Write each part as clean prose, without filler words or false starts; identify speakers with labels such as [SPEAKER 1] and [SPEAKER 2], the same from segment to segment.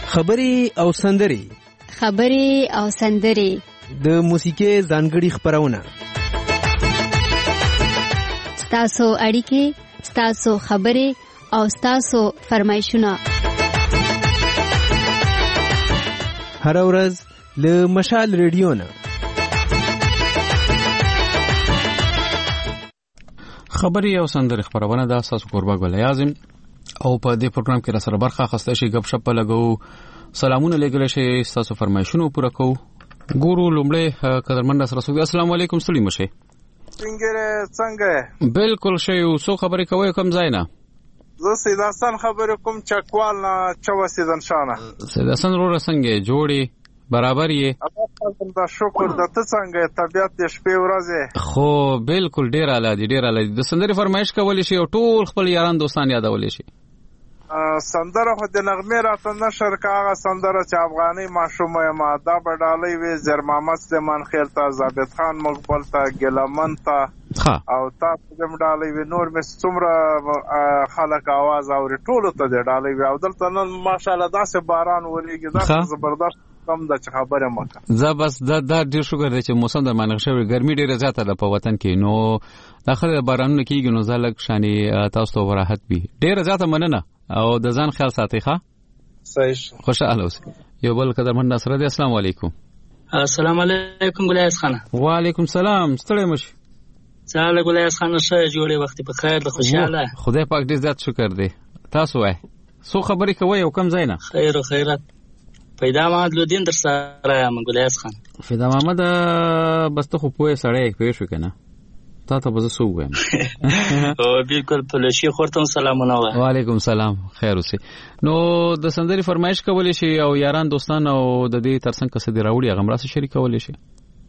[SPEAKER 1] خبرې او سندرې د موسیقۍ ځانګړي خبرونه،
[SPEAKER 2] ستاسو اړیکې، ستاسو خبرې او ستاسو فرمایشونه
[SPEAKER 1] هر ورځ له مشال ریډیو نه.
[SPEAKER 3] خبري او سندري خبرونه د اساس قربا ګل اعظم او په دې پروګرام کې را سره برخه اخیسته شي، غب شپ لګو، سلامونه لګل شي، تاسو فرمایشونه پوره کوو. ګورو لومړی قدرمن سره سو. السلام علیکم، ستړي مشه.
[SPEAKER 4] څنګه
[SPEAKER 3] بالکل شی او سو خبرې کوي کوم ځای نه؟
[SPEAKER 4] زه سید حسن خبرې کوم چکوال نه چوسیدن شانه.
[SPEAKER 3] سید حسن رو څنګه جوړي برابر یې؟
[SPEAKER 4] دا شکر د ته څنګه طبيعت دې شپې ورځې؟
[SPEAKER 3] خو بالکل ډیر اعلی دي، ډیر اعلی دي. د سندري فرمایش کولې شي او ټول خپل یاران دوستان یادولې شي.
[SPEAKER 4] سندره خو د نغمه راته نشر کاغه سندره چې افغاني ماشومه ما دا بډالۍ وي زر محمد سلیمان خیل ته، ثابت خان مقبل ته، ګلمن ته او تاسو دې ډالۍ وي. نور مې څومره خلک आवाज اوري ټول ته دې ډالۍ وي. او دلته نن ماشاءالله داسې باران وريږي، دا زبردست کم د خبره مکه. زه
[SPEAKER 3] بس دا ډیر شکر دی چې موسم د مانغ شوی، ګرمي ډیره زیاته ده په وطن کې، نو داخله بارانونه کیږي نو زلک شاني تاسو ته راحت وي. ډیره زیاته مننه او د ځان خیال ساتئ. ښه
[SPEAKER 4] صحیح،
[SPEAKER 3] خوشاله اوسئ. یو بل قدرمن ناصر دی. السلام علیکم.
[SPEAKER 5] السلام علیکم ګلایس خان.
[SPEAKER 3] وعلیکم السلام، ستړي مشه.
[SPEAKER 5] چاله ګلایس خان شه جوړې وخت په خیر، د خوشاله.
[SPEAKER 3] خدای پاک دې زیات شکر دی. تاسو وای سو خبرې کوي او کم ځای نه؟
[SPEAKER 5] خیر او خیرات. پیدا محمد لودین در سره یم ګلایس خان.
[SPEAKER 3] پیدا محمد بس ته خو پوهه سړی پېښ وکنه، تا ته به زه وایم.
[SPEAKER 5] او بالکل په لشي خورته سلامونه.
[SPEAKER 3] وعلیکم السلام، خیر اوسئ. نو د سندري فرمایش کولې شي او یاران دوستان او د دې ترڅنګ کسه دی راوړي هغه مرسته شریک کولې شي.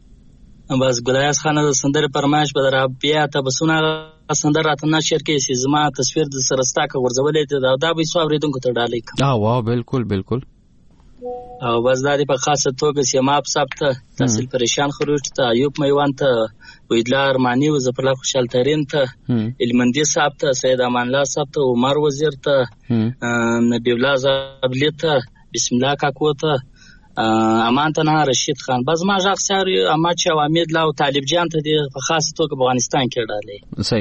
[SPEAKER 5] بس ګلایس خان د سندري فرمایش به درا بیا ته بسونه سندر راته نشر کې سي زما تصویر د سرستا کا ورزولې دا به سو اوریدونکو ته ډالې کا.
[SPEAKER 3] واه بالکل بالکل.
[SPEAKER 5] او بس دا دی په خاصه توګه سیماب صاحب ته، تحصیل پریشان خروج ته، ایوب میوان ته، ویدلا ارمانی و زفرلا خوشحال ترین ته، علمندی صاحب ته، سید امان الله صاحب ته، عمر وزیر ته، نبی الله زابلی ته، بسم الله کاکو ته، امان ته نه رشید خان. بس ما ځخ ساري اما چې امید لا او طالب جان ته دی په خاصه توګه افغانستان کې ډالې.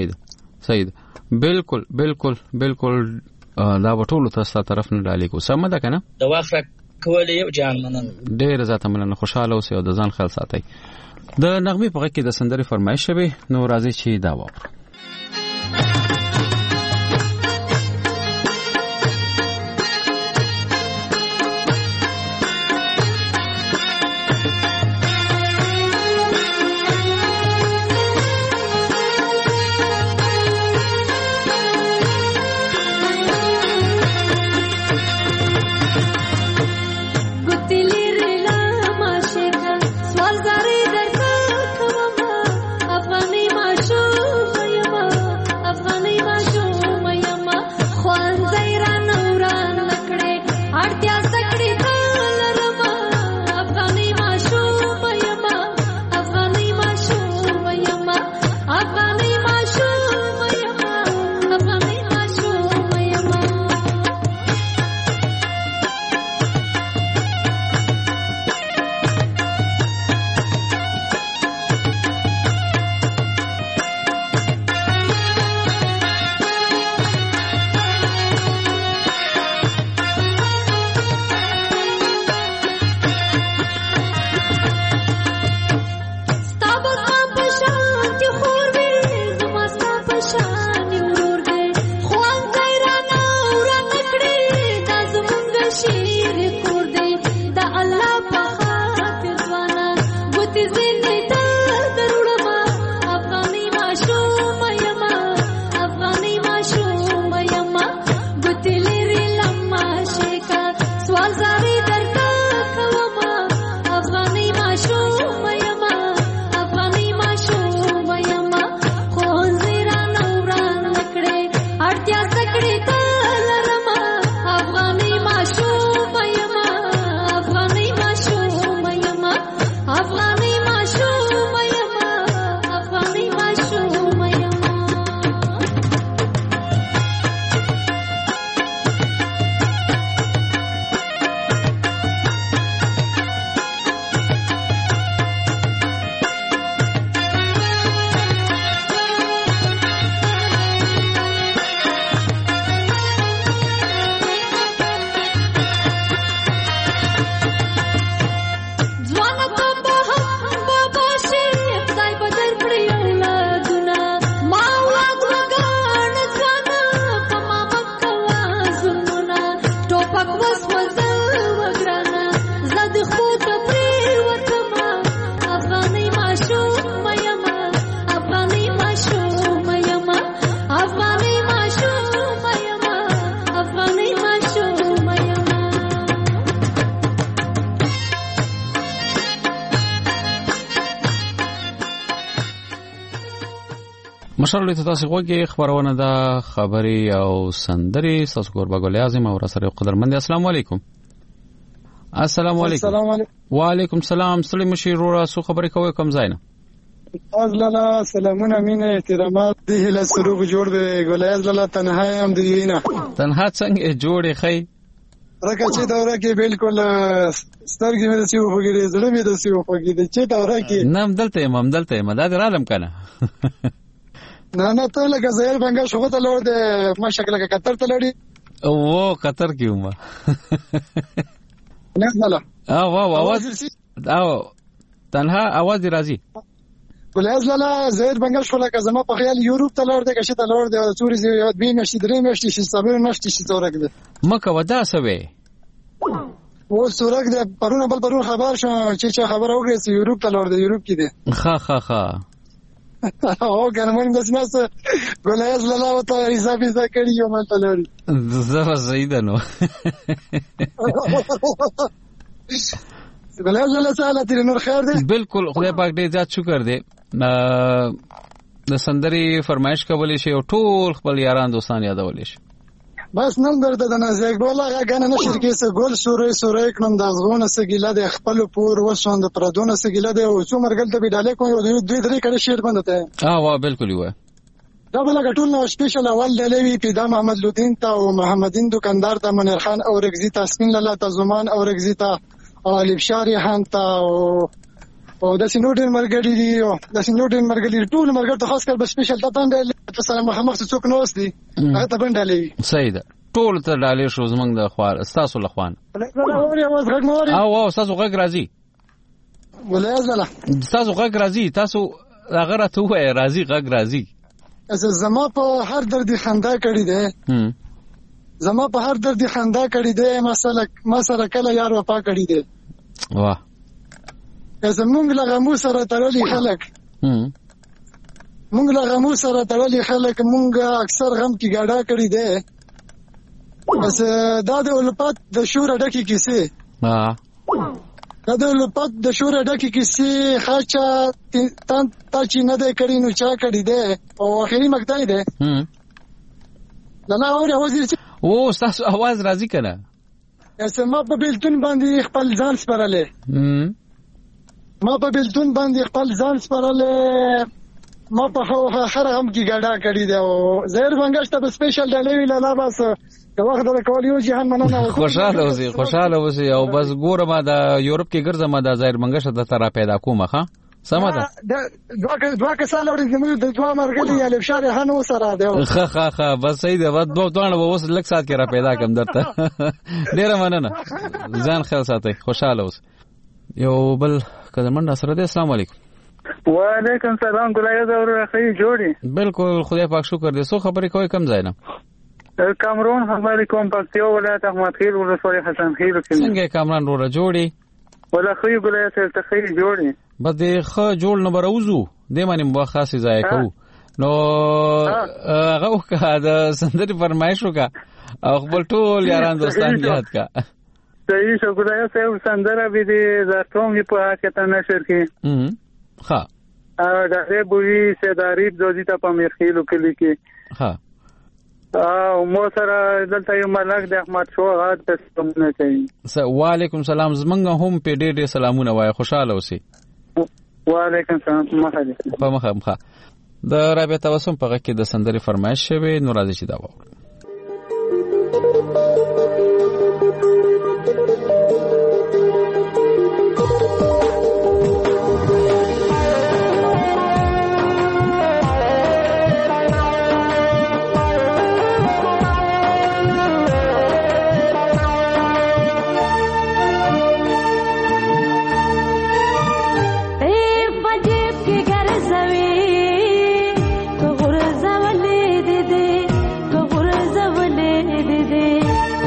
[SPEAKER 3] سید بالکل بالکل بالکل دا وټول تاسو طرف نه ډالې کو سم ده کنه؟
[SPEAKER 5] د واخره کولې یو جان مننه.
[SPEAKER 3] ډېر زیاته مننه، خوشاله اوسئ او د ځان خیال ساتئ. د نغمې په غږ کې د سندري فرمایش شوی، نو راځي چې دا واورو.
[SPEAKER 6] سوال زاری در کومه افغانی ماشو
[SPEAKER 3] مشرلې تاسو غوږی خبرونه د خبري او سندري تاسو کوربه ګل اعظم او سره قدرمن. السلام علیکم. السلام علیکم. وعلیکم السلام. سلام مشیرورا سو خبري کوي کوم ځای نه؟
[SPEAKER 6] ازلاله سلامونه مين احترامات دي له سروغ جوړ دی ګل ازلاله تنها هم دی نه
[SPEAKER 3] تنها څنګه جوړې خي
[SPEAKER 6] راکه چې دا ورکه بالکل سترګې مې د سیو خوګې زړه مې د سیو خوګې د چې دا ورکه
[SPEAKER 3] نام دلته ما دا درالم کنه
[SPEAKER 6] نه ته لکه زهر بنګا شو ته لور د ما شکل کې قطر ته لړی
[SPEAKER 3] او قطر کیو ما
[SPEAKER 6] نه نه
[SPEAKER 3] واو او تنها आवाज راځي
[SPEAKER 6] ګلایز لاله زهر بنګا شو لکه زما په خیال یورپ ته لور د کښه ته لور د توري زیات به نشي درې مشتي شي صبر نشي شي تورک ده
[SPEAKER 3] مکه ودا سوي
[SPEAKER 6] و سورک د پرونه بل پرونه خبر شو چې خبر اوګه چې یورپ ته لور د یورپ کې ده ها او ګرمن د سناس ګلایز لاله وته حساب کړی یو مال ته لوري
[SPEAKER 3] زه زیاده نو
[SPEAKER 6] ګلایز لاله ساله تیر نور خیر دی
[SPEAKER 3] بالکل خدای پاک دې زیات شکر دی د سندري فرمایش کولې شي او ټول خپل یاران دوستان یادولې شي
[SPEAKER 6] بس نن درته د نازک ګولا غاګنه نشر کې سه ګول سورې کوم د غونه سګیله د خپل پور وسوند پردونه سګیله د او څو مرګل ته بيډاله کوي او دوی درې کړي شیر بندته
[SPEAKER 3] وا بالکل وای
[SPEAKER 6] دا بل غټول نو سپیشل اول د لوي پیدا محمد لودین ته او محمدین دکاندار ته منیر خان او رگزی تاسمین لاله ته زمان او رگزی ته علي بشاري خان ته او د سینوډن مرګړي دي او د سینوډن مرګړي ټول مرګ ته خاص کر به سپیشل ته باندې ته سلام محمد څوک نو اوس دي هغه ته باندې
[SPEAKER 3] صحیح ده ټول ته ډالې شو زمنګ د خوار استاسو لخوان او استاسو غږ راځي
[SPEAKER 6] ولې ازله
[SPEAKER 3] استاسو غږ راځي تاسو هغه راته وای راځي غږ راځي
[SPEAKER 6] زما په هر درد خندا کړی دی زما په هر درد خندا کړی دی مسله کله یار وفا کړی دی
[SPEAKER 3] واه
[SPEAKER 6] زمونږ لغمو سره تړلي خلک مونږ لغمو سره تړلي خلک مونږ اکثر غم کې ګاډا کړی دی بس دا د الفت د شور ډکی کیسه دا د الفت د شور ډکی کیسه خاچا تا چې نه ده کړی نو چا کړی دی او اخري مقطع دی نه اوري اوس
[SPEAKER 3] او تاسو आवाज راځي کنه
[SPEAKER 6] اسمه په بلتون باندې خپل ځان سپارلې ما په بلتون باندې خپل ځان سپارلې ما په خره هم کې ګډا کړی دی او زهر بنګشت په سپیشل ډلې ویل لا بس که وخت د کولیو جهان مننه
[SPEAKER 3] خوشاله اوسې او بس ګورم د یورپ کې ګرځم د زهر بنګشت د تر پیدا کومه ها سمه ده
[SPEAKER 6] دوه کسان لري زموږ د دوه مرګلي الف شاري هنو سره ده
[SPEAKER 3] خا بس صحیح ده دوه اوس لک سات کې را پیدا کوم درته ډیره مننه ځان خیال ساتئ خوشاله اوس یو بل قدرمن سره ده. السلام علیکم.
[SPEAKER 7] وعلیکم السلام ګلایز اور خی جوړي
[SPEAKER 3] بالکل خدای پاک شکر دې سو خبرې کوي کم ځای نه
[SPEAKER 7] کامرون خبرې کوم پکتیو ولایت احمد خیل ولسوالۍ حسن خیل کې
[SPEAKER 3] څنګه کامران روړه جوړي
[SPEAKER 7] ولا خی ګلایز ته خی جوړي
[SPEAKER 3] بس دې خ جوړ نه بروزو دې باندې مخاصه ځای کو نو هغه کا د سندري فرمایش وکا او خپل ټول یاران دوستان یاد کا
[SPEAKER 7] صحیح شو ګلایز صاحب سندره به دې زارتوم په حق ته نشر کې
[SPEAKER 3] ها
[SPEAKER 7] دا ری بوی سیداری دوزی ته په میرخیلو کې لیکي
[SPEAKER 3] ها
[SPEAKER 7] او مو سره دلته یو ملک د احمد شو غاد ته سلامونه کوي
[SPEAKER 3] وعلیکم سلام زمنګ هم په ډېر سلامونه وای خوشاله اوسئ
[SPEAKER 7] وعلیکم سلام
[SPEAKER 3] په مخه د رابطه وسم په کې د سندري فرمایش شوی نو راځي چې دا وو
[SPEAKER 8] غرزه ولې دې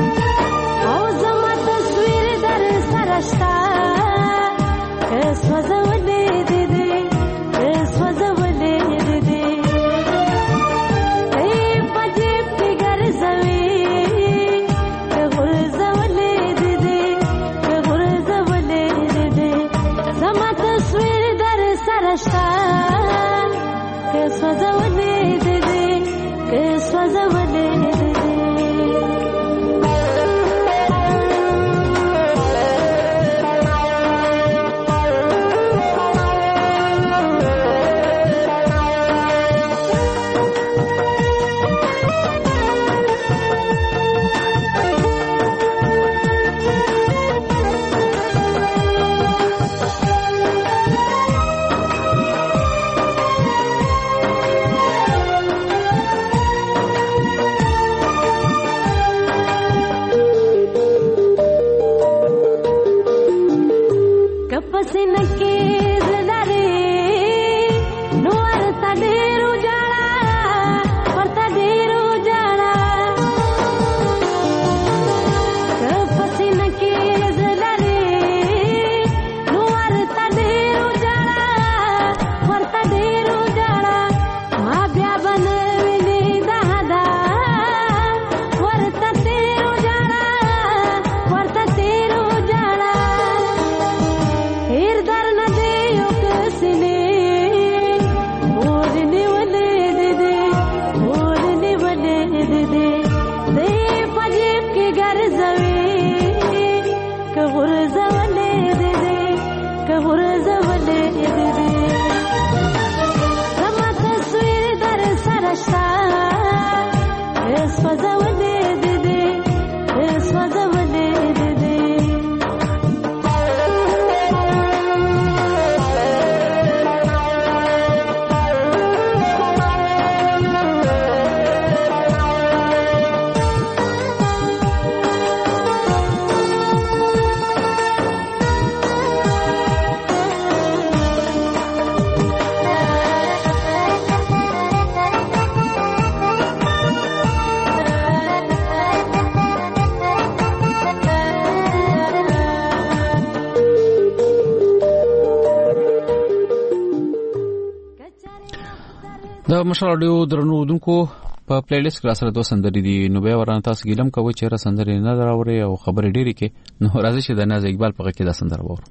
[SPEAKER 3] دا مشال اډیو درنو دونکو په پلی لیست کې سره دوه سندرې دي نو بیا ورانه تاسو ګیلم کوي چې را سندرې نه دراوري او خبرې ډېری کې نو راځي چې د ناز اقبال په کې دا سندره وره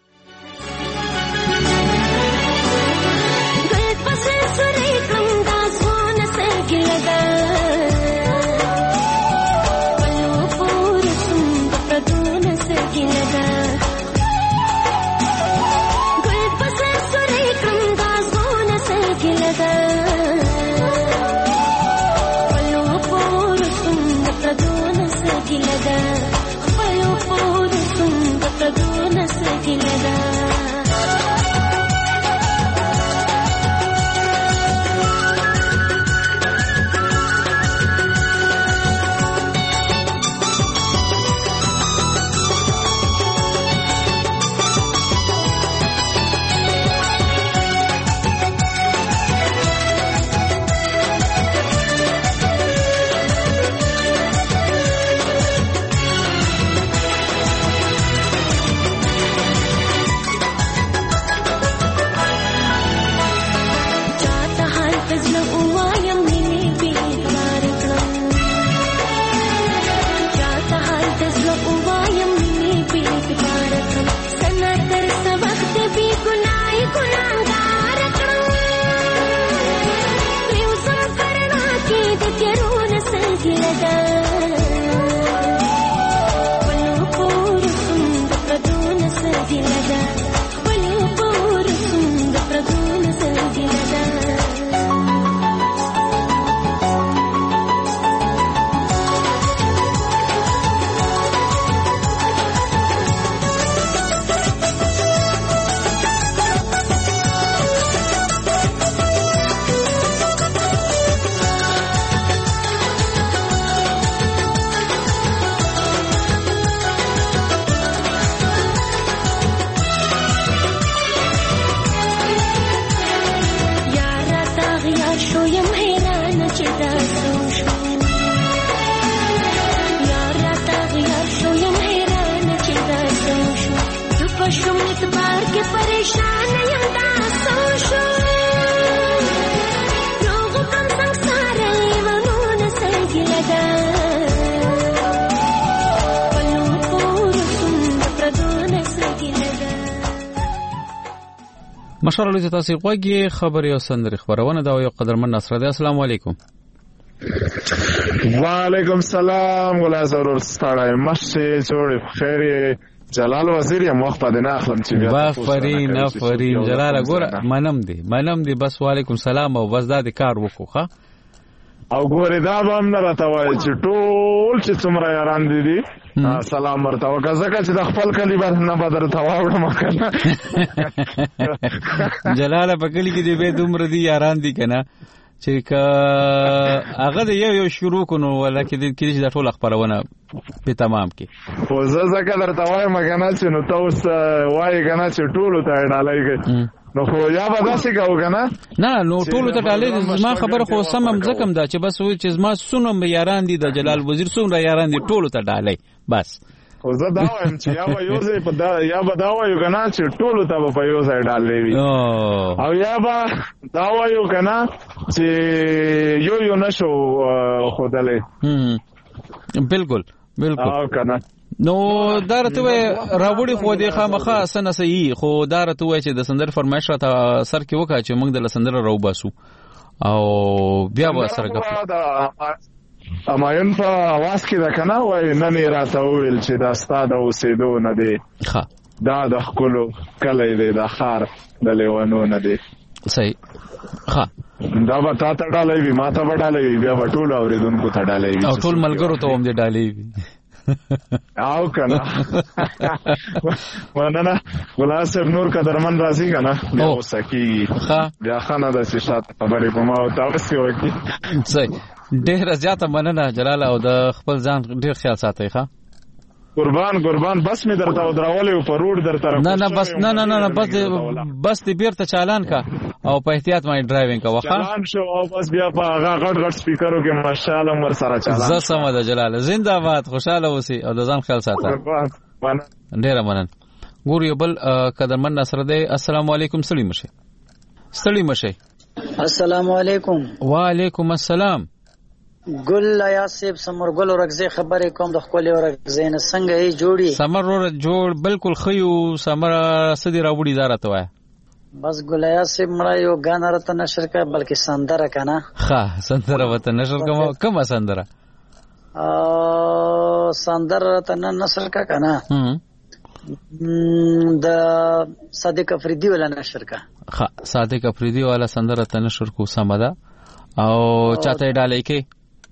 [SPEAKER 3] مشال اډیو تاسو غوږی خبري او سندري خبرونه دا یو قدرمن نصر دی. السلام علیکم.
[SPEAKER 8] وعلیکم السلام ولا ضرور ستاره مشه جوړ خیر جلال وزیر یم وخت پد نه اخلم چې بیا فرین
[SPEAKER 3] جلال ګور منم دی بس وعلیکم السلام او بس دا د کار وکړه
[SPEAKER 8] او ګوره دا به هم نه راته وایي چې ټول چې څومره یاران دي سلام ورته وکړه ځکه چې د خپل کلي نه به درته واوړم که نه
[SPEAKER 3] جلاله په کلي کې دې بیا دومره دي یاران دي که نه چې که هغه د یو شروع کړو نو ولکه کېدای شي دا ټوله خپرونه په تمام کې
[SPEAKER 8] خو زه ځکه درته وایم که نه چې نو ته اوس وایې که نه چې ټولو ته یې ډالۍ کوي نو خو یا به داسې کوو که نه
[SPEAKER 3] نه نو ټولو ته ډالۍ زما خبره خو سم هم ځکه هم ده چې بس چې زما څومره یاران دي د جلال وزیر څومره یاران دي ټولو ته ډالۍ بس
[SPEAKER 8] خو زه دا وایم چې یا به یو ځای یا به دا وایو که نه چې ټولو ته به په یو ځای ډالۍ وي او یا به دا وایو که نه چې یو نشو ښودلی
[SPEAKER 3] بالکل
[SPEAKER 8] او که نه
[SPEAKER 3] نو دا راته وای راوړي خو دې خامخا سنه صحیح خو دا راته وای چې د سندر فرمایش راته سر کې وکړه چې موږ د سندر راو باسو او بیا به سره غف
[SPEAKER 8] امایون په आवाज کې دا کنه وای نه نه راته ویل چې دا ستاده اوسېدو نه دی
[SPEAKER 3] ښه
[SPEAKER 8] دا د خپل کله دی د خار د لیوانو نه دی
[SPEAKER 3] صحیح ښه
[SPEAKER 8] دا به تا ته ډالۍ وي ما ته به ډالۍ وي بیا به ټول اوریدونکو ته ډالۍ وي
[SPEAKER 3] او ټول ملګرو ته هم دې ډالۍ وي
[SPEAKER 8] او کنه مننه ولاسب نور قدرمن راځي کنه نو سکی بیا خانه د شات خبرې په ما او تاسو وکي
[SPEAKER 3] صحیح ډېر زیاته مننه جلال او د خپل ځان ډېر خیال ساتي ښا
[SPEAKER 8] قربان بس می درته ودرولې په روډ در طرف
[SPEAKER 3] نه بس نه بس دې بیرته چالان کا او په احتیاط باندې ډرایوینګ کا وخه
[SPEAKER 8] چالان شو او بس بیا په هغه غټ سپیکرو کې ماشاءالله مر سره چالان
[SPEAKER 3] زه سم ده جلال زنده باد خوشاله اوسې او د ځان خیال ساته ډېر مننه ګور یو بل قدرمن نصر دی. السلام علیکم. ستړي مشه
[SPEAKER 9] السلام علیکم.
[SPEAKER 3] وعلیکم السلام.
[SPEAKER 9] ګل یاسب سمر ګل ورغزه خبرې کوم د خپل ورغزه نه څنګه یې جوړي
[SPEAKER 3] سمر ور جوړ بالکل خيو سمر سدي راوړي دارته وای
[SPEAKER 9] بس ګل یاسب مړ یو غان راته نشر کا بلکې سندره کنه
[SPEAKER 3] ښه سندره وته نشر کوم سندره
[SPEAKER 9] سندره راته نشر کا کنه د صادق افریدی ولا نشر کا
[SPEAKER 3] ښه صادق افریدی ولا سندره ته نشر کو سمدا او چاته ډالې کې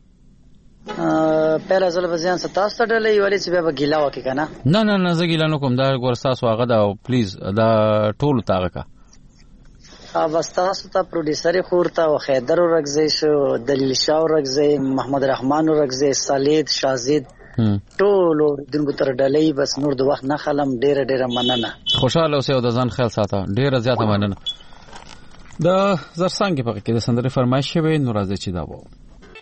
[SPEAKER 9] پهلا ځل وزن ستاسو ډلې ولی چې به ګیلا وکي کنه
[SPEAKER 3] نه زه ګیلا نه کوم دا ورساسو هغه دا پلیز دا ټول تاغه کا
[SPEAKER 9] واستاسو ته پروډوسر خورته او خیدر ورغزي شو دلیل شاه ورغزي محمد رحمان ورغزي سالید شازید ټول دغه تر ډلې بس نور د وخت نه خلم ډیره مننه
[SPEAKER 3] خوشاله اوسه او د ځان خیال ساته ډیره زیاته مننه د زرسانګ په کې د سندره فرمایش شوی نور راځي چې دا وو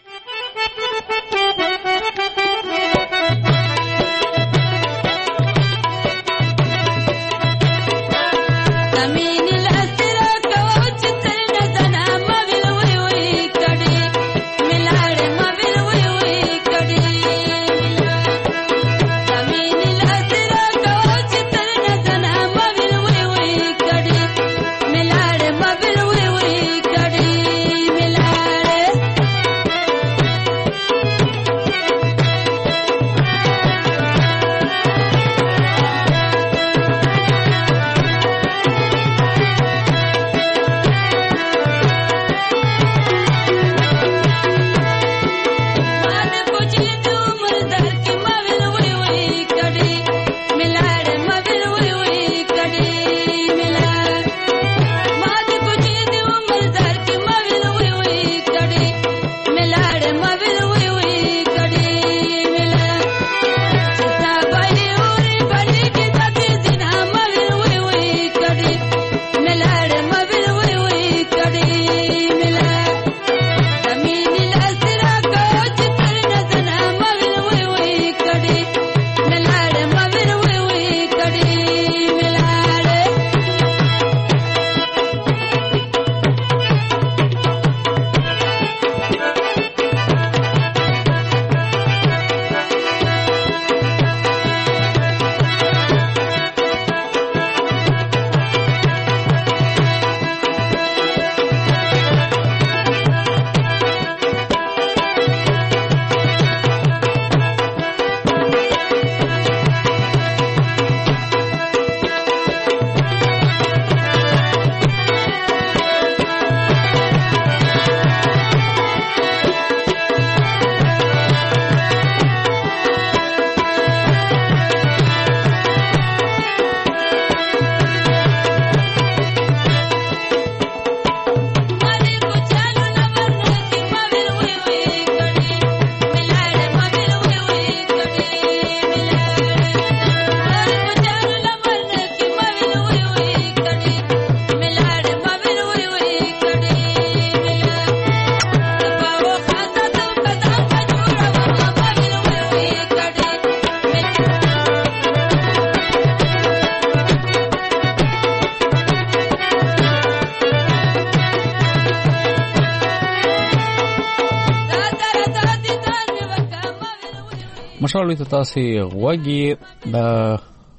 [SPEAKER 3] مشالوي ته تاسو غوږی د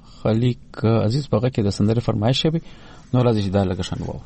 [SPEAKER 3] خلیق عزیز بغه کې د سندره فرمایش شوی نو راځي چې دا لګ شان وو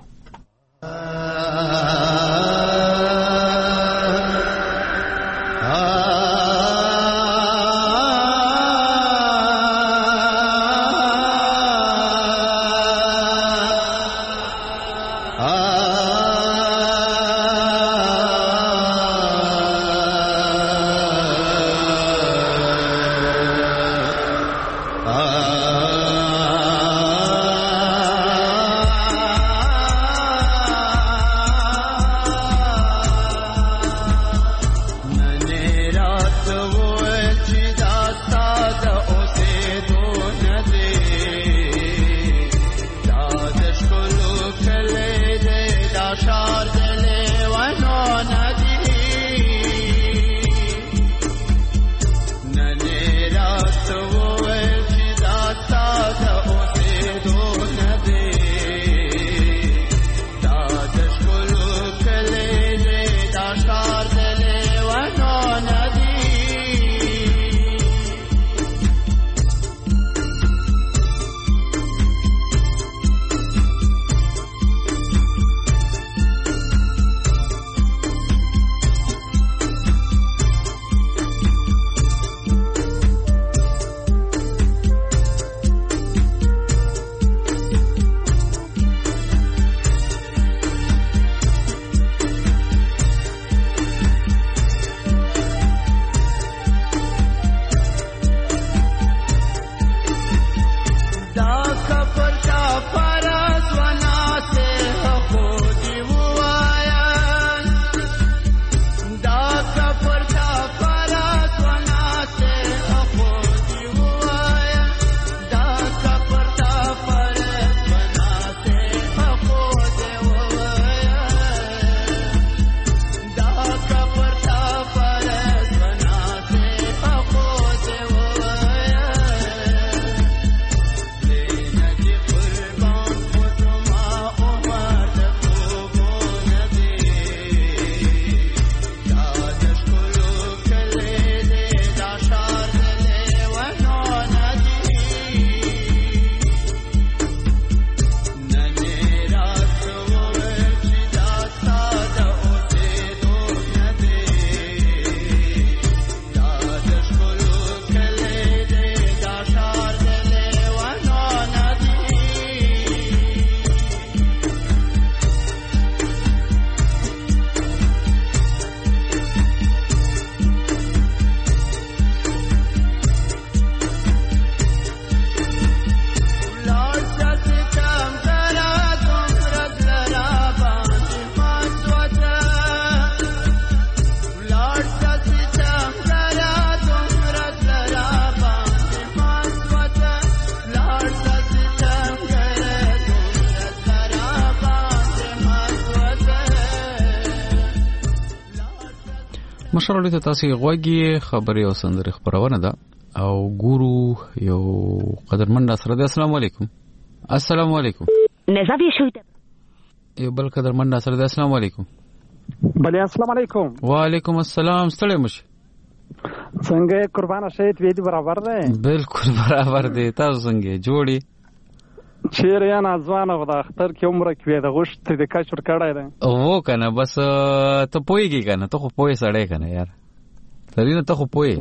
[SPEAKER 3] مشر ته تاسو غوږی خبري او سندري خبرونه ده او ګورو یو قدرمن سره ده. السلام علیکم. السلام علیکم.
[SPEAKER 10] نزاوی شوید
[SPEAKER 3] یو بل قدرمن سره ده. السلام علیکم.
[SPEAKER 11] بله السلام علیکم.
[SPEAKER 3] وعلیکم السلام. ستړی مشه
[SPEAKER 11] څنګه قربان شهید وی دي برابر ده؟
[SPEAKER 3] بالکل برابر دي. تاسو څنګه جوړي؟
[SPEAKER 11] چیرې یا نازوانه خو د اختر کې عمره کې د غوښت د کچور کړای ده
[SPEAKER 3] او کنه بس ته پويږي کنه ته خو پوي سړی کنه یار ترینه ته خو پوي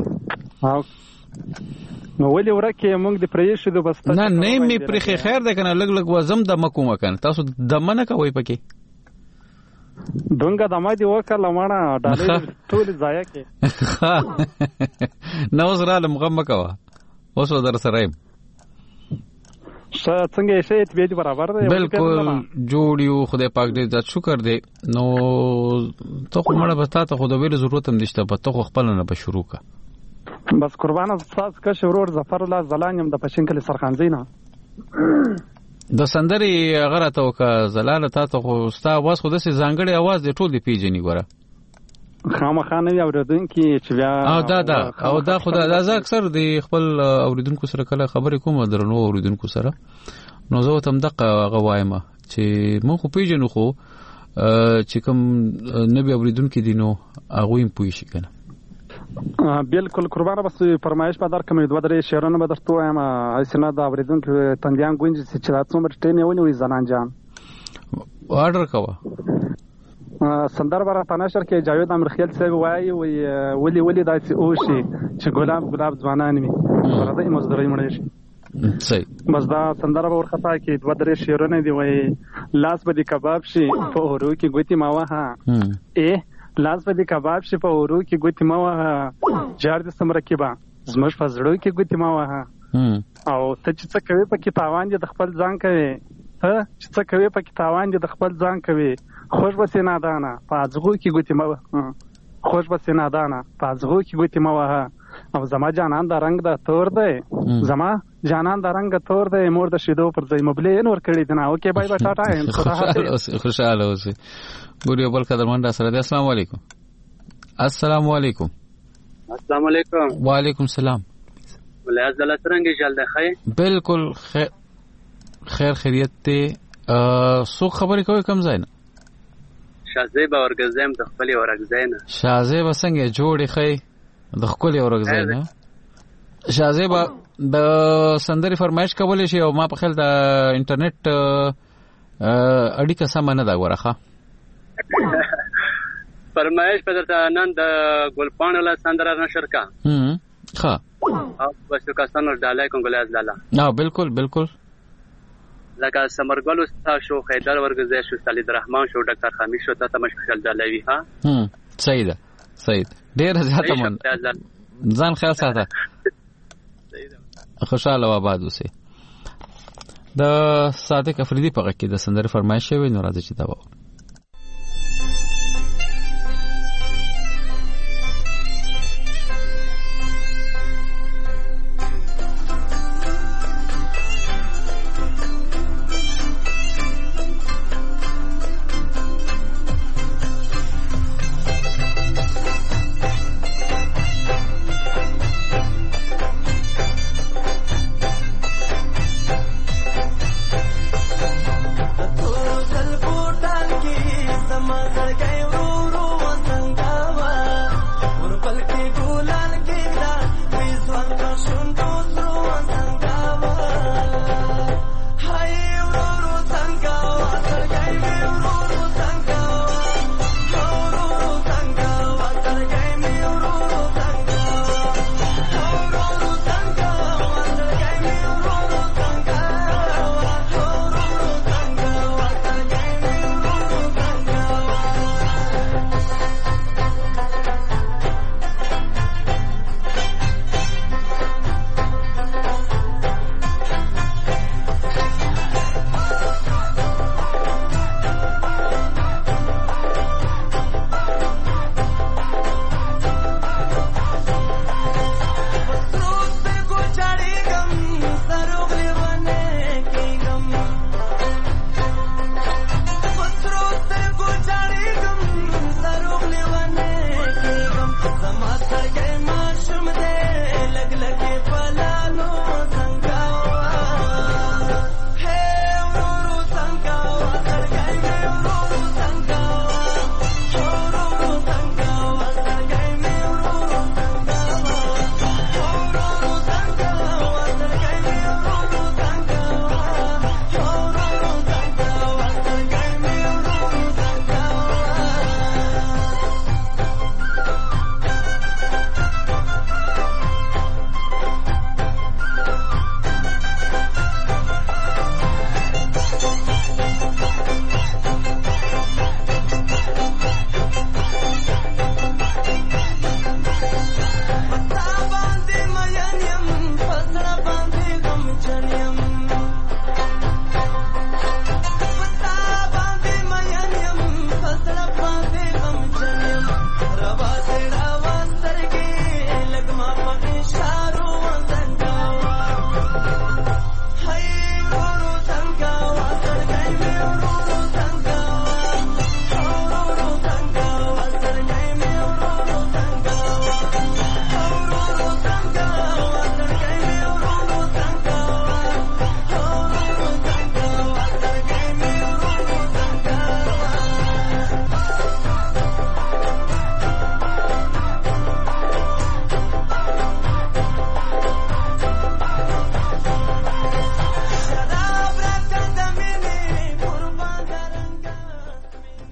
[SPEAKER 11] نو ولې ورکه موږ د پریښې د بس
[SPEAKER 3] نه نه می پرې خیر ده کنه لګ لګ وزم د مکو مکان تاسو دمه نه کوي پکې
[SPEAKER 11] دونګه دمه دی وکړه مانا ډالې ټول ضایع کې
[SPEAKER 3] نو زرا لمغه مکوا اوس در سره
[SPEAKER 11] څنګه شهید وی دي برابر ده؟
[SPEAKER 3] بالکل جوړیو خدای پاک دې عزت شکر دې. نو ته خو مړه بتا ته خو د ویل ضرورت هم نشته په تو خپل نه به شروع کا
[SPEAKER 11] بس قربان استاد کا شورور ظفر الله زلانم د پښین کلی سرخانزینا
[SPEAKER 3] د سندري غره ته وک زلاله تا ته خو ستا واس خو د سي ځانګړي आवाज دې ټول دې پیژني ګوره
[SPEAKER 11] خامخانه یو اوریدونکو چې بیا
[SPEAKER 3] او دا خدای دا اکثر د خپل اوریدونکو سره کله خبرې کوم درنو اوریدونکو سره نو زه تم دغه غوایم چې مونږ خو پیژنو خو چې کوم نبی اوریدونکو دینو هغه هم پوي شي کنه.
[SPEAKER 11] بالکل قربانه بس فرمایش په در کوم دوه درې شعرونه به درته وایم حسنه دا اوریدونکو تندیان ګونځي چې تاسو مرته نه ونی زنان جان
[SPEAKER 3] آرډر کوا
[SPEAKER 11] سندر برا تناشر کې جاوید امرخیل صاحب وایي ولی داسې اوشي چې ګلاب ځوانان می راځي مزدوري مړ شي
[SPEAKER 3] صحیح
[SPEAKER 11] بس دا سندر به ورخه کې دوه درې شعرونه دی وایي لاس به د کباب شي په اورو کې ګوتی ما وها لاس به د کباب شي په اورو کې ګوتی ما وها جار د سمرکبا زمش په زړه کې ګوتی ما وها او ته چې څه کوي په کې تاوان دي د خپل ځان کوي چې څه کوي په کې تاوان دي د خپل ځان کوي خوش بس نادانه پازغو کې ګوتی ما خوش بس نادانه پازغو کې ګوتی ما وها او زما جانان د رنگ د تور دی زما جانان د رنگ تور دی مور د شیدو پر ځای مبلې نور کړی دی نه اوکې بای بای ټاټا
[SPEAKER 3] خوشاله اوسې ګوري بل قدرمن سره دی. السلام علیکم. السلام علیکم.
[SPEAKER 12] السلام علیکم.
[SPEAKER 3] وعلیکم السلام.
[SPEAKER 12] ولې ازله څنګه جلد خیر
[SPEAKER 3] بالکل خیر خیریت ته سو خبرې کوي کم ځای نه
[SPEAKER 12] شازیب اورګزم د خپل اورګزین
[SPEAKER 3] شازیب څنګه جوړې خې د خپل اورګزین شازیب د سندري فرمایش کولې شي او ما په خیال د انټرنیټ اړیکه سم نه دا ورخه
[SPEAKER 12] فرمایش په درته نن د ګلپان له سندره نشر کا
[SPEAKER 3] ها
[SPEAKER 12] او بس کسانو ډالای کنګل ازلاله
[SPEAKER 3] بالکل بالکل
[SPEAKER 12] لکه سمرګل استا شو خیدر ورګزې شو سالید رحمان شو ډاکټر خامی شو ته مشکل ډالوي ها
[SPEAKER 3] صحیح ده صحیح ډیر زیاته من ځان خیال ساته خوشاله و آباد اوسه د صادق افریدي په غږ کې د سندره فرمایش وی نو راځي چې دا و
[SPEAKER 13] Total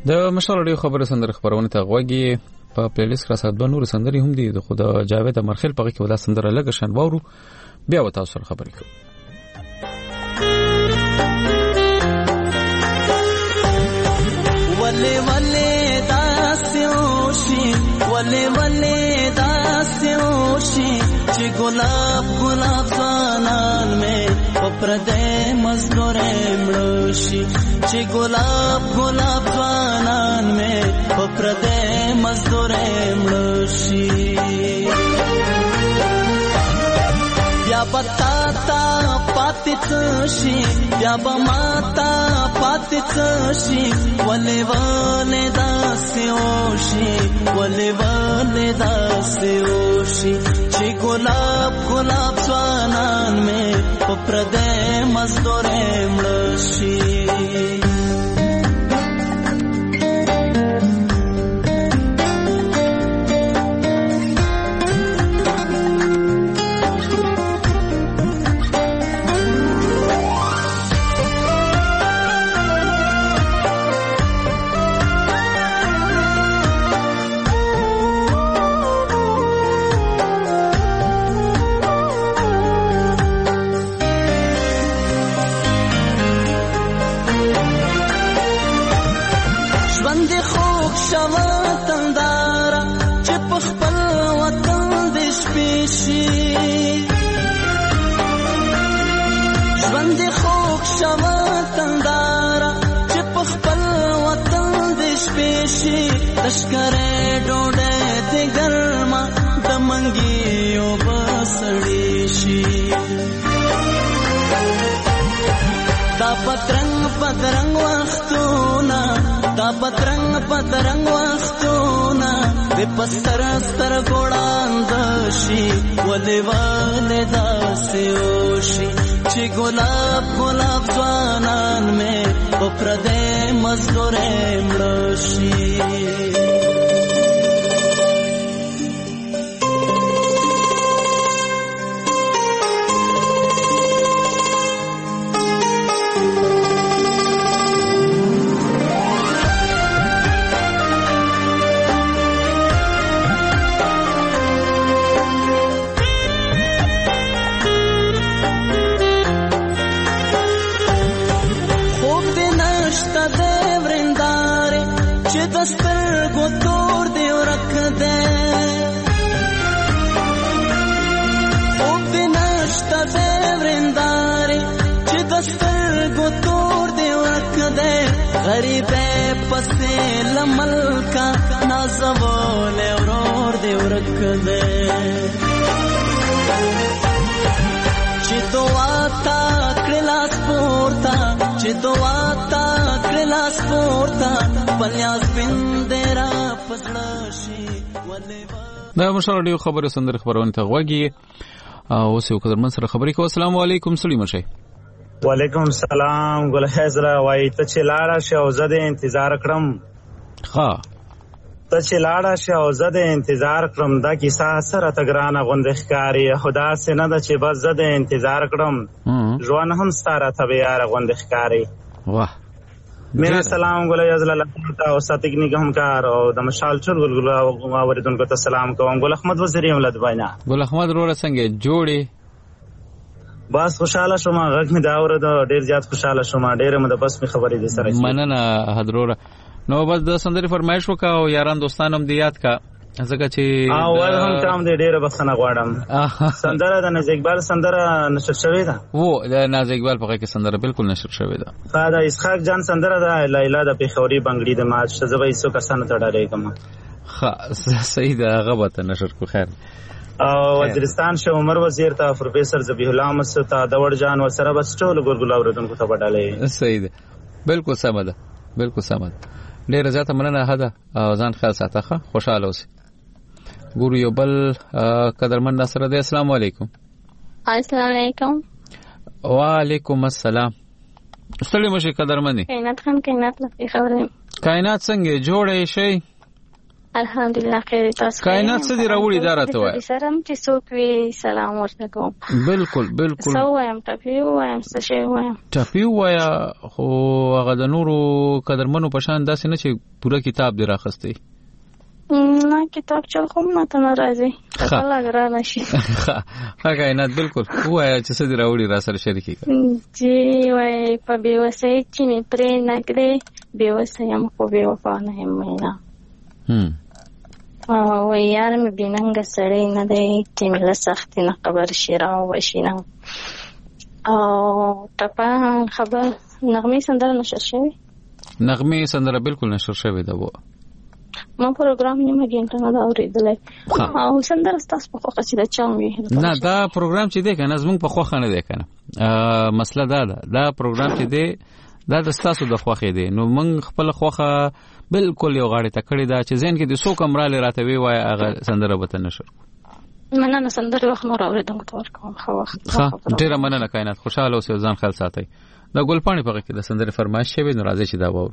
[SPEAKER 3] د مشال رادیو خبره سندره خبرونه ته غوږی په پلی لیست را سره د نور سندري هم دي د خدا جاوید مرخل په کې ودا سندره لګ شان وورو بیا وتا سره خبرې کوو.
[SPEAKER 10] ولې ولې داسوشي ولې ولې داسوشي چې ګلاب ګلاب ځانان مې پر دې مزدورې مړوشي چې ګلاب ګلاب ځانان مې پر دې مزدورې مړوشي بیا بتا تا پاتې شي بیا بماتا پاتې شي ولې ولې داسې وشي ولې ولې داسې وشي چې ګلاب ګلاب ځوانان مې په پردې مزدورې مړه شي. لشکره ډوډۍ دې ګرمه د منګیو بسړې شي دا پترنګ پترنګ وختونه دا پترنګ پترنګ وختونه د پستر ستر ګوړاند شي ولې ولې داسې وشي چې ګلاب ګلاب ځوانان مې په پردې مزدورې مړه شي. غریبه پسې لمل کا نازول اورور دی ورکده چې دعا تا کلاس پورتا چې دعا تا کلاس پورتا پلیاس بندرا پسړشي ولې
[SPEAKER 3] دا مشال رادیو خبره سندره خبرونه ته غوږی او اوس یو قدرمن سره خبرې کوو. السلام علیکم سلیم شي.
[SPEAKER 13] وعلیکم السلام ګل حضرت وای ته چې لاړه شه او زه دې انتظار کړم.
[SPEAKER 3] ها
[SPEAKER 13] ته چې لاړه شه او زه دې انتظار کړم دا کیسه سره تګرانه غوندې ښکاري خدا سي نه ده چې بس زه دې انتظار کړم ژوند هم ستاره ته یاره غوندې ښکاري.
[SPEAKER 3] واه
[SPEAKER 13] میرا سلام ګل حضرت او ساتګنی همکار او د مشال چل ګل اوریدونکو ته سلام کوم. ګل احمد وزیری ولد باینا
[SPEAKER 3] ګل احمد وروره څنګه جوړي
[SPEAKER 13] بس خوشاله شوم غږ مې دا اورید ډیر زیات خوشاله شوم ډیر مده بس می خبرې دي سره
[SPEAKER 3] مننه حضرت. نو بس د سندري فرمایش وکاو یاران دوستانم دی یاد کا ځکه چې
[SPEAKER 13] او هم تام دې ډیر بخنه غواړم. سندره د ناز اقبال سندره نشر شوې ده
[SPEAKER 3] وو د ناز اقبال په کې سندره بالکل نشر شوې ده.
[SPEAKER 13] دا اسحاق جان سندره ده لیلا د پیښوري بنگړي د ماج شزبې سو کسانه تړلې کوم.
[SPEAKER 3] ها صحیح ده غبط نشر کو خیر
[SPEAKER 13] او وزیرستان شه عمر وزیر ته پروفیسر ذبیح الله مسعود ته دور جان وسره بس ټول ګورګل اوریدونکو ته وډالې.
[SPEAKER 3] صحیح ده بالکل سم ده بالکل سم ده. ډیر زیاته مننه هدا ځان خیال ساته خوشاله اوسئ. ګورو یو بل قدرمن نصر ده. السلام علیکم.
[SPEAKER 14] السلام علیکم.
[SPEAKER 3] وعلیکم السلام. ستړي مشه قدرمنې.
[SPEAKER 14] کائنات خان کائنات لفي خبره.
[SPEAKER 3] کائنات څنګه جوړې شي؟
[SPEAKER 14] الحمدلله خیر. تاسو
[SPEAKER 3] کائنات څه دی راوړي دارته وای
[SPEAKER 14] سره چې څوک وی سلام ورته کوم.
[SPEAKER 3] بالکل بالکل.
[SPEAKER 14] سو وایم ټپي وایم څه شی وایم.
[SPEAKER 3] ټپي وایا خو هغه د نورو قدرمنو په شان داسې نه چې پوره کتاب دی راخستی.
[SPEAKER 14] نه کتاب چل خو نه ته ناراضي. خلا ګرانه شي.
[SPEAKER 3] ها کائنات بالکل وایا چې څه دی راوړي را سره شریکي.
[SPEAKER 14] جی وای په بیوسۍ چې می پرې نکړې بیوسۍ هم خو بیوفا نه هم نه. او یار مې بیننګ سړی نه دی چې مې له سختي نه خبر شي راوشي نه. او ټپه خبر نغمې سندره نشر شوې.
[SPEAKER 3] نغمې سندره بالکل نشر شوې ده. وو
[SPEAKER 14] ما پروګرام نیمه ګنټه نه دا اورېدلې او سندره ستاسو په خوښه چې دا چا وي.
[SPEAKER 3] نه دا پروګرام چې دی کنه زموږ په خوښه نه دی کنه. مسله دا پروګرام چې دی دا د ستاسو د خوښې دی. نو موږ خپل خوښه بالکل یو غاړه تکړه دا چې زین کې د سو کمراله راته وی وای هغه سندره به نشر.
[SPEAKER 14] مننه سندره وخت نور اورېدم تور کوم خو وخت.
[SPEAKER 3] ډیره مننه کائنات خوشاله اوسئ ځان خیال ساتئ. دا ګلپاڼې په کې د سندره فرمایش شوی نو راځي چې دا وو.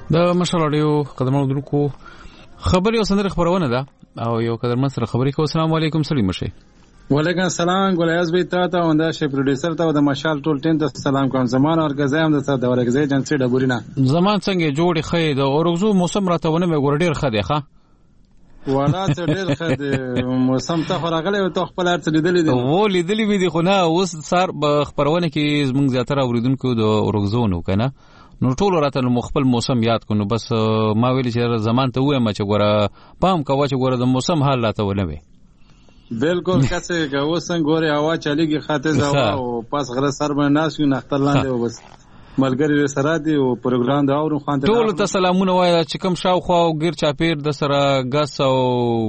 [SPEAKER 3] د مشرړیو قدمونو درکو خبري او سندره خبرونه ده او یو قدرمن سره خبري کوم. السلام علیکم سلیم مشه.
[SPEAKER 15] وعلیکم السلام ګلایاز به تا او دا شي پروډوسر ته د مشال ټول ټیم ته سلام کوم. زمان اور غزایم د د ورګزې جنسي ډبورینا
[SPEAKER 3] زمان څنګه جوړې خې د اورغزو موسم راتهونه مې ګور ډیر خدي ښه
[SPEAKER 15] ولا څه ډیر خدي موسم ته خورغله او ته خپل ارڅ لیدلې دي
[SPEAKER 3] و لیدلې مې دي خو نه اوس سار خبرونه کې زمونږ زیاتره اوریدونکو د اورغزو نو کنه نو ټول راته مخبل موسم یاد کو نو بس ما ویل چې زمان ته وایم چې ګوره پام کوه چې ګوره د موسم حال راته ولوي
[SPEAKER 15] بالکل کسه که وسنګ ګوره هوا چلیږي خاطر زوا او پاس غره سر باندې ناس یو نختر لاندې او بس ملګری سره دی او پروګرام دا اورو خوان
[SPEAKER 3] ټول ته سلامونه وای چې کوم شاوخوا او غیر چاپیر د سره غس او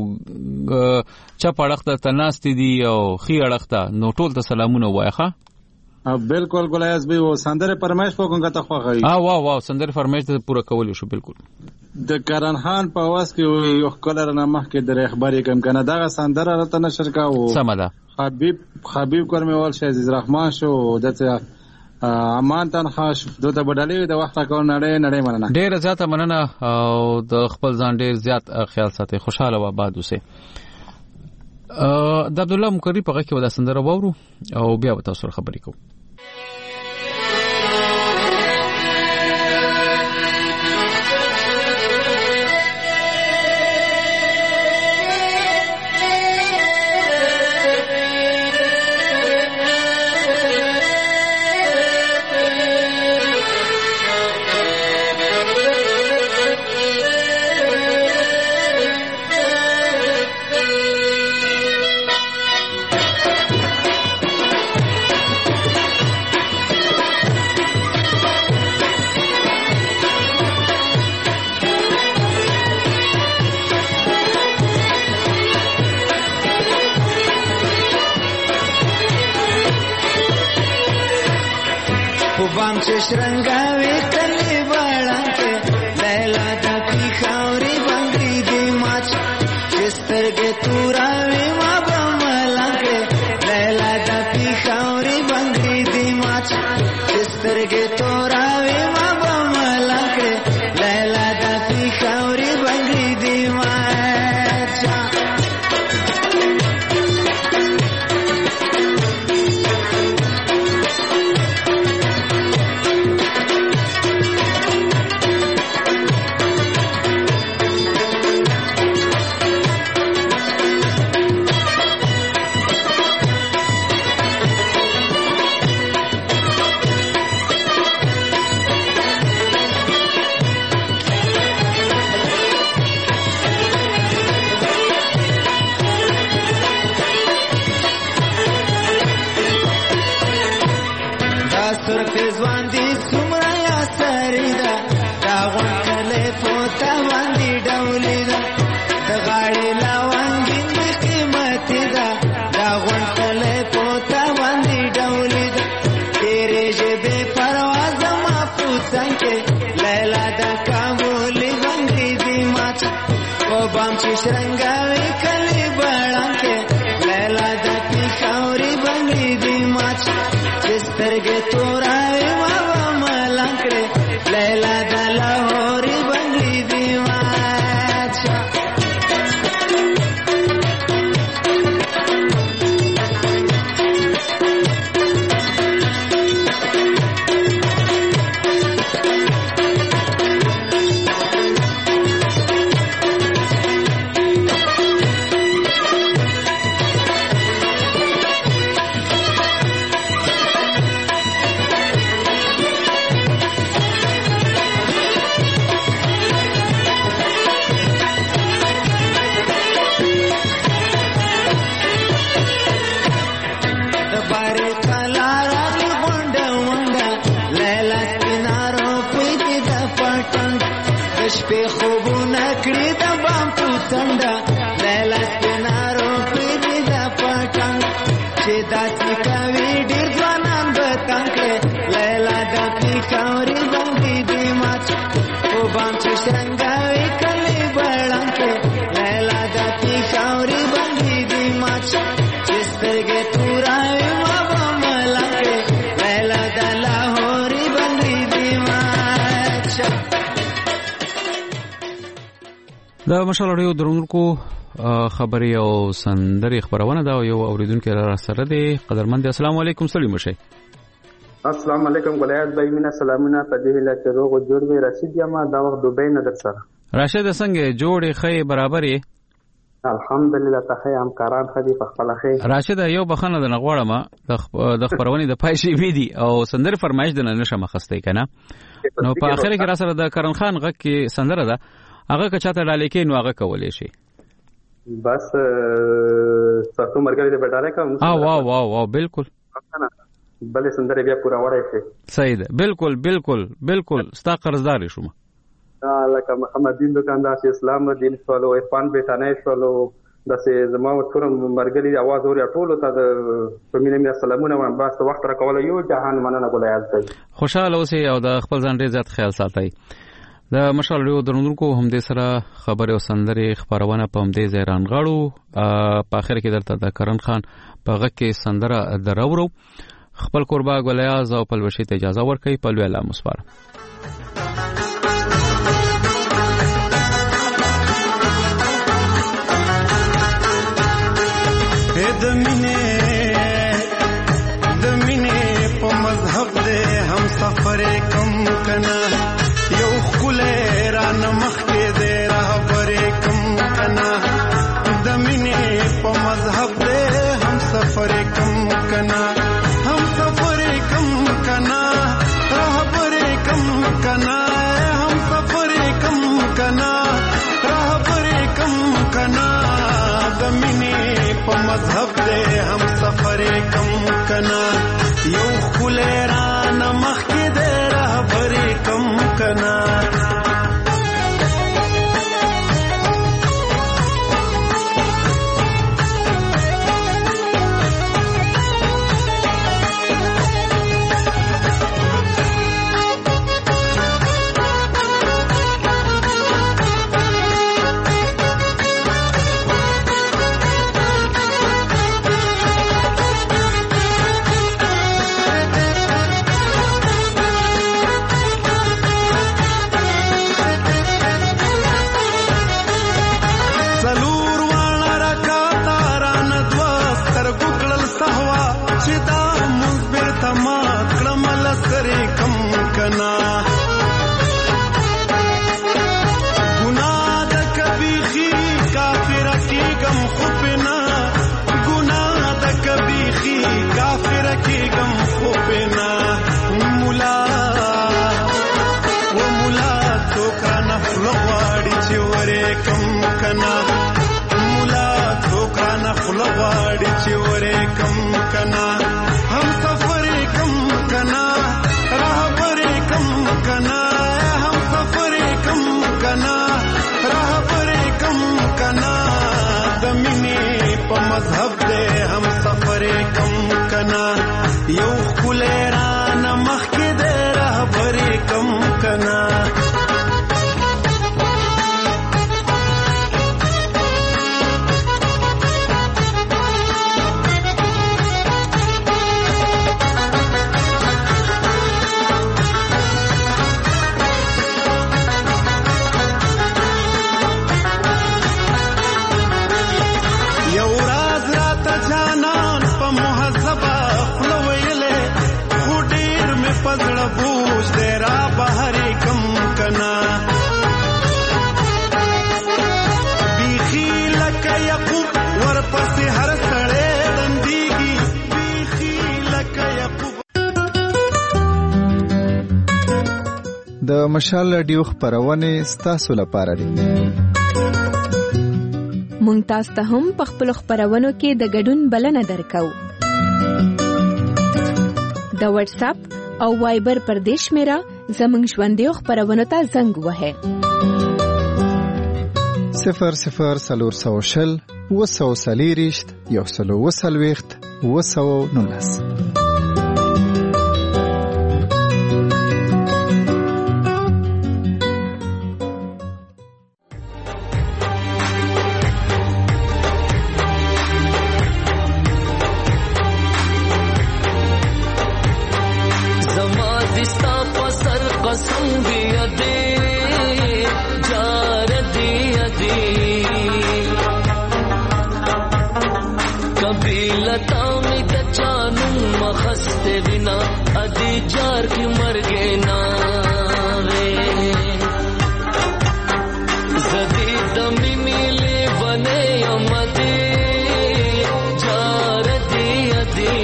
[SPEAKER 3] چا پړخته تناست دي او خي اړخته نو ټول ته سلامونه وای ښا
[SPEAKER 15] بالکل ګلایاز به و سندره فرمایش وکړه ته خوغی
[SPEAKER 3] واو سندره فرمایش ته پوره کول شو. بالکل
[SPEAKER 15] د کرن خان په واس کې یو کلر نه مخ کې د خبرې کم کنه دا سندره راته نشر کاو
[SPEAKER 3] سمدا
[SPEAKER 15] حبیب کرمیوال شه عزیز رحمان شو دته امان تنخواش دوته بدلې د وخت کو نړۍ مننه
[SPEAKER 3] ډیر زیاته مننه او د خپل ځان ډیر زیات خیال ساتي. خوشاله و آباد اوسه. د عبد الله مکری په غږ کې ودا سندره وورو او بیا به تاسو سره خبرې کوو.
[SPEAKER 10] شرنګاوي کلی باړانکه لیلا د پیخاوري باندې دی ماچ چسترګه توراوي ما بملانکه لیلا د پیخاوري باندې دی ماچ چسترګه توراوي ما بملانکه لیلا د پیخاوري باندې دی ماچ شرنګاوي کلی باړانکه لیلا د پیخاوري باندې دی ماچ چسترګه توراوي ما ملانکړه لیلا د لاهوري باندې دی ماچ شپې خوبونه کړې د بام پوتنده لیلا سپینارو پېدې د پټنګ چې داسې کوي ډېر ځوانان به تنګ کړې لیلا د پیخاوري باندې دې ماچ خو بام چې شرنګاوي کلی باړانکې لیلا د پیخاوري باندې دې ماچ چې سترګې توراوي ما به ملانکې لیلا د لاهوري باندې دې ماچ
[SPEAKER 3] دا مشال اړیو درونکو خبري او سندري خبرونه دا یو اوریدونکو را سره دی قدرمند. السلام علیکم سلام مشه.
[SPEAKER 16] السلام علیکم ولایت بای مینا سلامونه په دې هله چې روغ جوړ وي. رشید یم دا وخت دوبۍ نه در سره.
[SPEAKER 3] راشد څنګه جوړې خې برابرې؟
[SPEAKER 16] الحمدلله ته هم کاران خدي په خپل خې.
[SPEAKER 3] راشد یو بخنه د نغواړم د خبرونه د پایشي ویدي او سندري فرمایش د نشه مخسته کنه. نو په اخر کې را سره د کرن خان غږ کې سندره ده هغه که چاته ډالې کې نو هغه کولې شي.
[SPEAKER 16] بس تاسو مرګري د بټاله کوم.
[SPEAKER 3] واو بالکل.
[SPEAKER 16] بلې سندره بیا پورا وړای شي.
[SPEAKER 3] صحیح ده بالکل ستا قرضدار شوم.
[SPEAKER 16] لکه محمد دین دکاندار چې اسلام دین سوالو عرفان بیتانه سوالو داسې زما ټول مرګري आवाज اوري ټول ته د پمینه سلامونه وان بس وخت را کول یو جهان مننه ګولایات دی. خوشاله
[SPEAKER 3] اوسئ او د خپل ځان ډیر زیات خیال ساتئ. د مشال ریو درنونکو هم دې سره خبره او سندري خبرونه په هم دې زیران غاړو. په اخر کې درته د کرن خان په غږ کې سندره دراورو. خپل قربا ګولیاز او پلوشي ته اجازه ورکړي. پلوی الله مسپار.
[SPEAKER 10] د مینې په مذهب دې هم سفر کم کنا یو خله ران مخ کې دې راهبر کم کنا د مینې په مذهب دې هم سفر کم کنا هم سفر کم کنا راهبر کم کنا هم سفر کم کنا راهبر کم کنا د مینې په مذهب دې هم سفر کم کنا یو خلران مخ کې دې راهبر کم کنا
[SPEAKER 17] د مشال رادیو خبرونه ستاسو لپاره دي.
[SPEAKER 18] مونږ تاسو ته هم په خپل خبرونو کې د ګډون بلنه درکو. د واتس اپ او وایبر پردیش میرا زمنګ ژوندې خبرونه ته زنګ وهه
[SPEAKER 17] 00 وسوسلیریشت یو سلو وسلويخت وسو نونس.
[SPEAKER 10] قسم دی دی جار دی دی مرګ نه وې زدي د مینې لیونه امدي جارتي ادي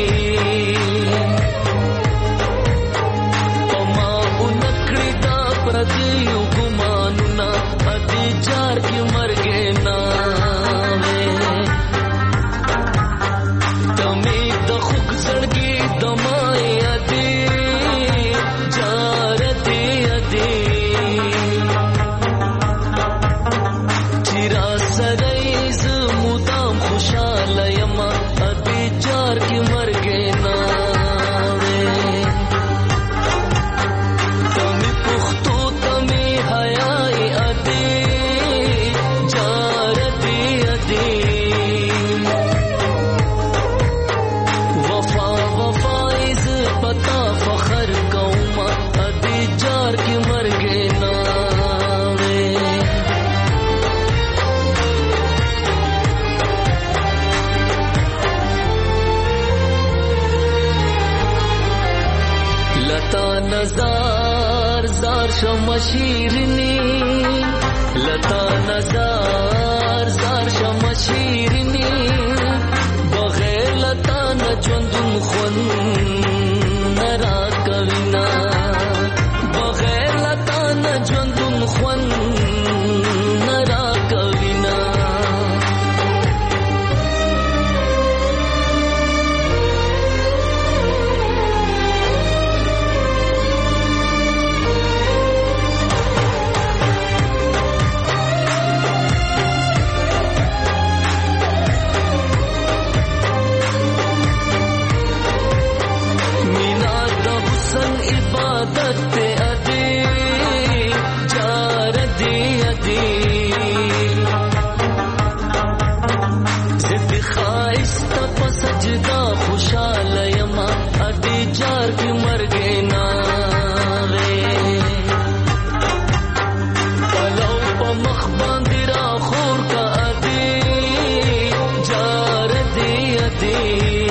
[SPEAKER 10] پما اونکړی دا پردي ګمانونه ادي جار کې مرګ نه وې تمې د خوګ زړګي دمای ادي جارتي ادي چیرا سرایز مدام خوشاله یما ادي جار کې مرګ نه وې تمې پختو تمې حیاي ادي جارتي ادي وفا وفایز پتا فخر کوما ادي جار کې مرګ نه وې لتا نزار زار شمشیرنی لتا نزار زار شمشیرنی بغیر لتا نجوندون خون نرا کوینا بغیر لتا نجوندون خون نرا کوینا مینا د حسن عبادت ته ادي جار دی ادي زد خائس ته سجدا خوشاله یما ادي جار کی مرګ نه وې پلو په مخ باندې را خور کا ادي جار دی ادي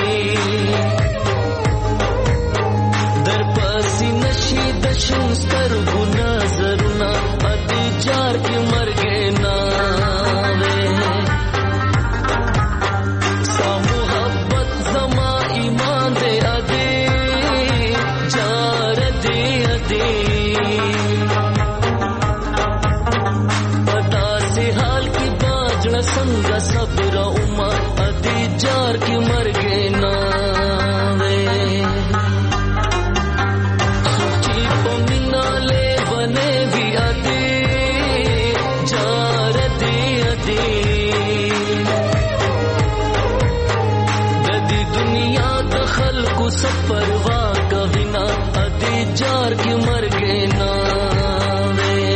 [SPEAKER 10] در پاسی نشی دشن سترگو نظرنا ادی جار کی مرګ نه وې ستا محبت زما ایمان دے ادی جار دی ادی پتا سی حال کی باجنا سنگ صبر اما ادی جار کی مرګ نه وې خلکو سفروا کوینا ادي جار کی مرګ نه وې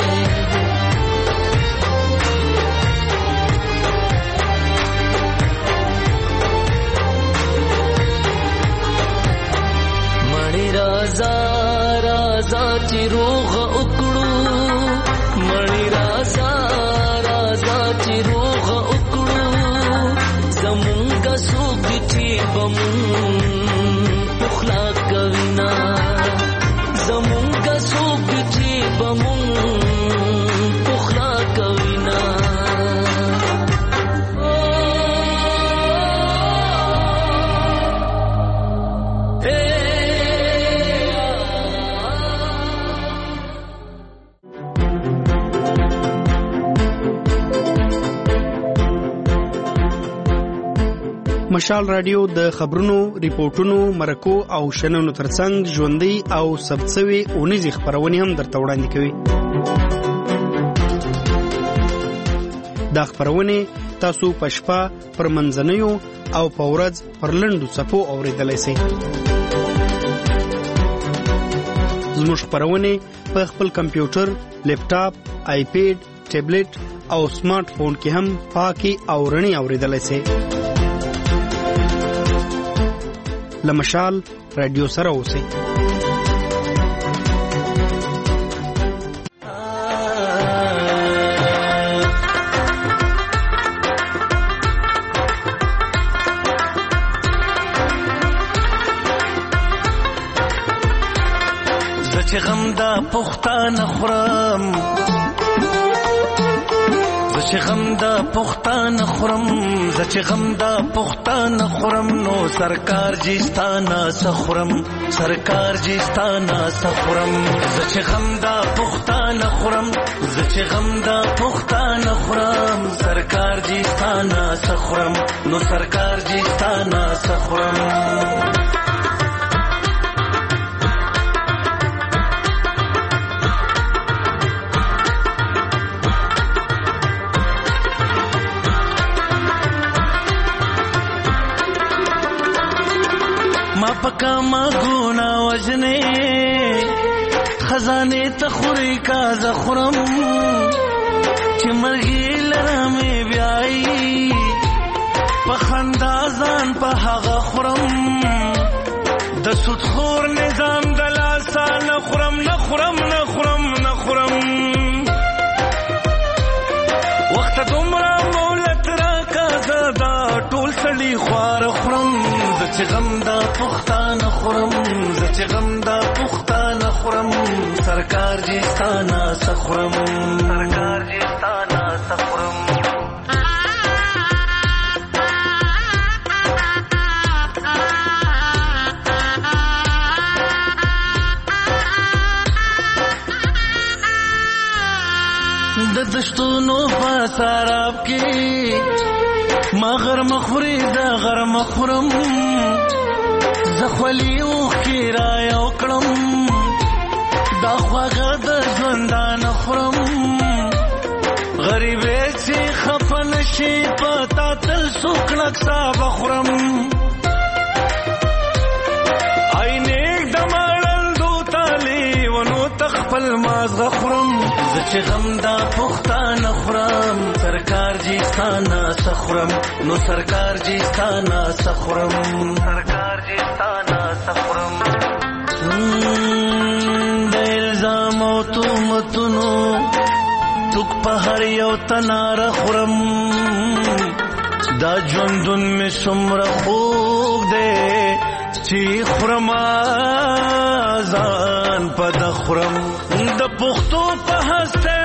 [SPEAKER 10] مړی رازا رازا چې روغ وکړو مړی رازا رازا چې روغ وکړو زمونږ سوق چې بمون پخلا کوینا زمونږ سوق چې بمون پخلا کوینا
[SPEAKER 19] مشال رادیو د خبرونو، ریپورتونو، مرکو او شننو ترڅنګ ژوندۍ او ثبتسوي اونیزې خبرونه هم درته وړاندې کوي. دا خبرونه تاسو په شپه پر منځنیو او په ورځ پر لنډو صفو اوریدلای شئ. زموږ خبرونه په خپل کمپیوټر، لیپټاپ، آیپیډ، ټابلیټ او سمارټ فون کې هم پاکي او رڼي اوریدلای شئ. لمشال رادیو سره اوسئ.
[SPEAKER 10] پختانه خورم زه چې غم د پختانه خورم زه چې غم د پختانه خورم نو سرکار جی ستانه سخورم سرکار جی ستانه سخورم زه چې غم د پختانه خورم زه چې غم د پختانه خورم سرکار جی ستانه سخورم نو سرکار جی ستانه سخورم ما پکا ما گونا وجنے خزانے تخوری کا زخرم چی مرگی لرمی بیائی پخندازان پا حغا خورم د سود خور نظام دلاسا نخورم نخورم نخورم نخورم وقت دمرا مولت را کا زدا ټول سړي خوار خورم زه چې غم دا پختانه خورم زه چې غم دا پختانه خورم سرکار جی ستانه سخورم سرکار جی ستانه سخورم د دشتونو په سراب کې ما غرم خوري دا غرم خورم زخولی اوخ کی را یو کړم دا خواږه د ژوندان خورم غریبې چې خفن شي پتا تل سوکړک صاحب خورم عینک د مړندو تالی ونو تخپل مازغه خورم زه چې غم دا پختانه خورم سرکار جی ستانه سخورم نو سرکار جی ستانه سخورم سرکار جی ستانه سخورم د الزام او تهمتونو توک په هر یو تنار خورم دا ژوندون مې څومره خوږ دی چې خورم ځان په د خورم د پښتو په هسته